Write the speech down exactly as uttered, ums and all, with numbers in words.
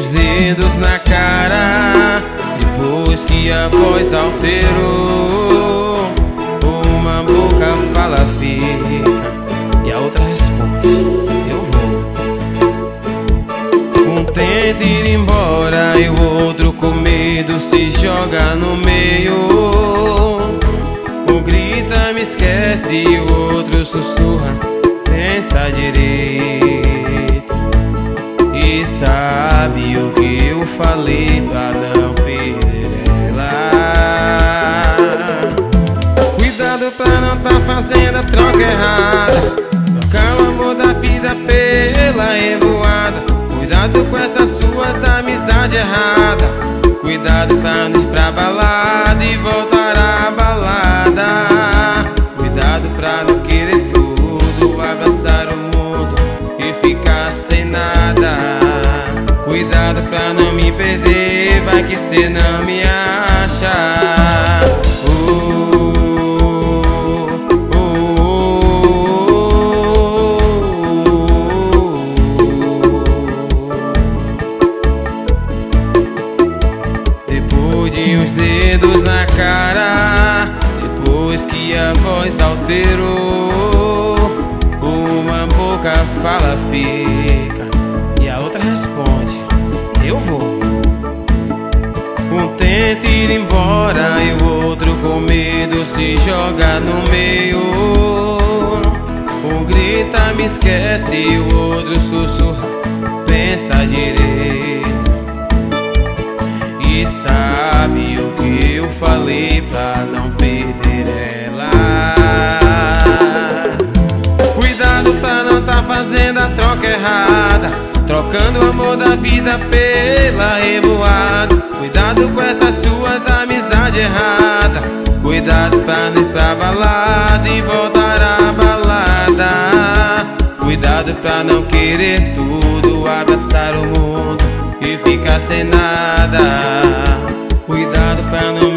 dedos na cara, depois que a voz alterou. Uma boca fala fica e a outra responde eu vou. Um tenta ir embora e o outro com medo se joga no meio. Um grita me esquece e o outro sussurra pensa direito. E sabe o que eu falei pra não perder ela? Cuidado pra não tá fazendo a troca errada, trocar o amor da vida pela revoada. Cuidado com essas suas amizades erradas. Cuidado pra não ir pra balada e voltar à balada. Cuidado pra não querer tudo, abraçar o mundo e ficar sem nada. Cuidado pra não me perder, vai que cê não me acha. uh, uh, uh, uh. Depois de uns dedos na cara, depois que a voz alterou. Uma boca fala fica e a outra responde eu vou. Um tenta ir embora e o outro com medo se joga no meio. Um grita me esquece e o outro sussurra pensa direito. E sabe o que eu falei pra não perder ela? Cuidado pra não tá fazendo a troca errada, trocando o amor da vida pela revoada. Cuidado com essas suas amizades erradas. Cuidado pra não ir pra balada e voltar à balada. Cuidado pra não querer tudo, abraçar o mundo e ficar sem nada. Cuidado pra não